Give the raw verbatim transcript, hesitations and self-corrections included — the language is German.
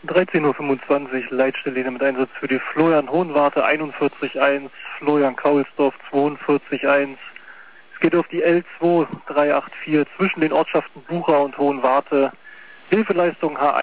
dreizehn Uhr fünfundzwanzig, Leitstelle mit Einsatz für die Florian Hohenwarte einundvierzig eins, Florian Kaulsdorf zweiundvierzig eins. Es geht auf die L zwei drei acht vier zwischen den Ortschaften Bucha und Hohenwarte. Hilfeleistung H